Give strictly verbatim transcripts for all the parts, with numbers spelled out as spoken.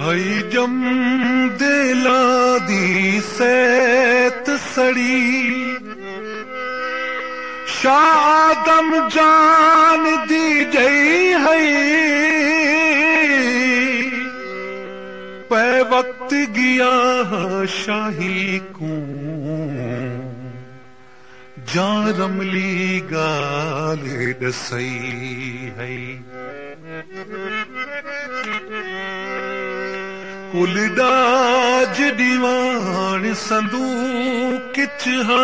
हई जम देला दी सैत सड़ी शादम जान दी जई हई पै वक्त गिया शाही को जान रमली गाल दसई है कुलडाज दीवान संदूक किच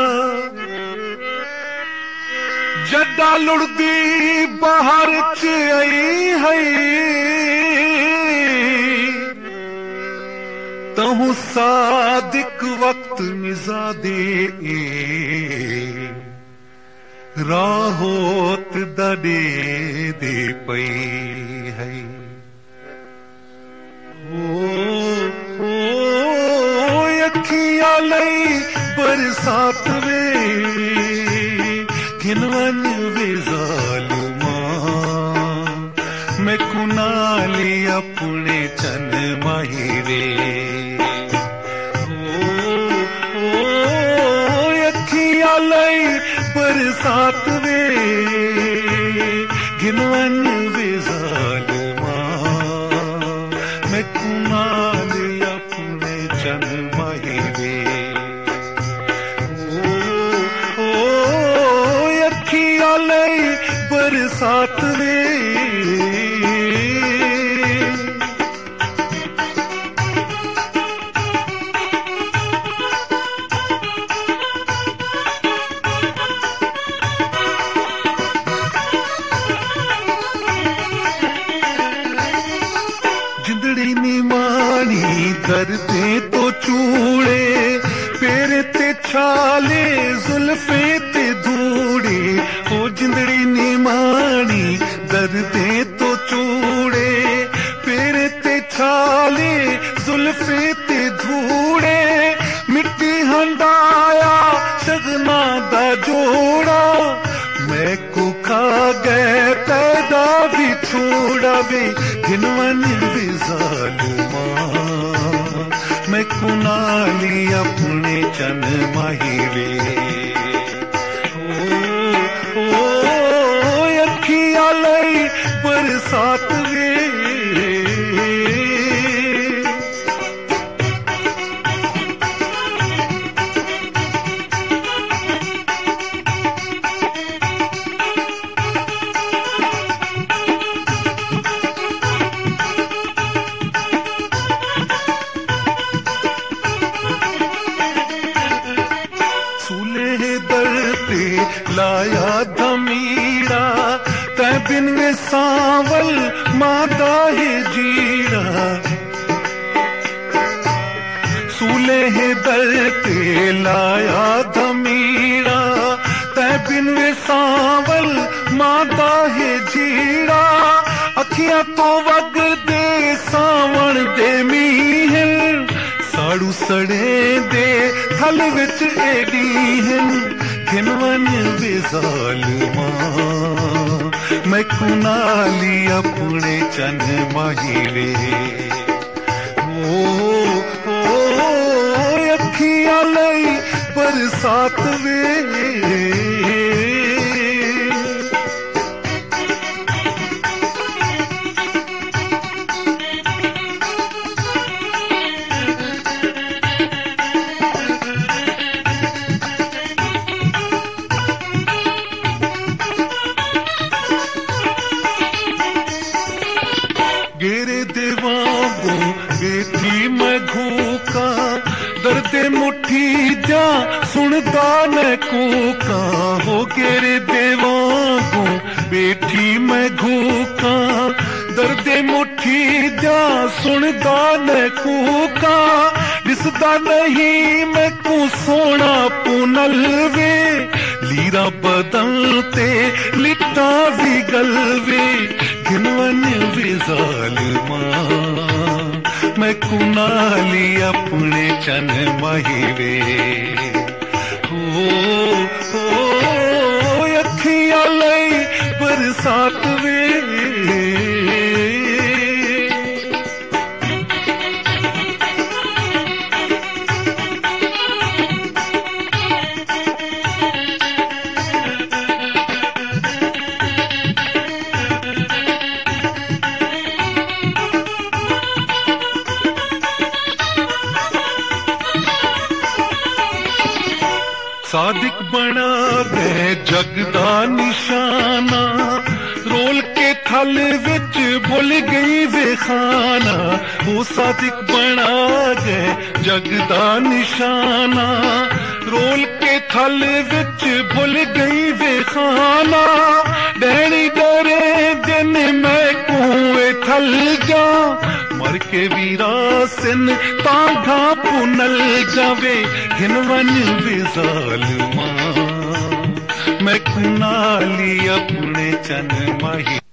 जड्डा लुड़दी बाहर च आई है तहु सादिक वक्त निजादे राहोत दडे दे पई है ओ अखियां लई बरसात वे घिनवन वे ज़ालिमा मैं कुनाली अपने चन माही वे ओ अखियां लई बरसात वे घिनवन वे ज़ालिमा मैं कुनाली अपने चन माही वे लई बरसात वे जिंदड़ी निमानी दर्दे तो चूड़े पेरे ते छाले जुल्फे ते धूड़े ओ जिंदड़ी निमानी दर्दे तो चूड़े पेरे ते छाले जुल्फे ते धूड़े मिट्टी हंडाया शगना दा जोड़ा मैं को खा गए पैदा भी छोड़ा वे घिनवन वे ज़ालिमा मैं कुनाली अपने चन माही वे ओ अखियां लई बरसात वे लाया धमीरा तै बिन सावल माता है जीरा सूले है दर ते लाया धमीरा तै बिन सावल माता है जीरा अखियां तो वग दे सावण दे मीहन साड़ू सड़े दे थल विच एडी हन घिनवन वे ज़ालिमा मैं कुनाली अपने चन माही वे ओ अखियां लई बरसात वे गेरे देवांगू बेटी मैं घूका दर्दे मुट्ठी जा सुनदा न कूका हो गेरे देवांगू बेटी मैं घूका दर्दे मुट्ठी जा सुनदा न कूका दिसदा नहीं मैं को सोना पुनल वे लीरा बदन ते लिटा भी गलवे घिनवन वे ज़ालिमा मैं कुनाली अपने चन माही वे ओ अखियां लई बरसात वे सादिक बना दे जग दा निशाना, रोल के थल विच भुल गई वे खाना। वो सादिक बना दे जग दा निशाना, रोल के थल विच भुल गई वे खाना। डैनी डरे दिन मैं कुएं थल जा, मर के वीरा सिन तांघा पुनल जावे। घिनवन वे ज़ालिमा मैं कुनाली अपने चन माही।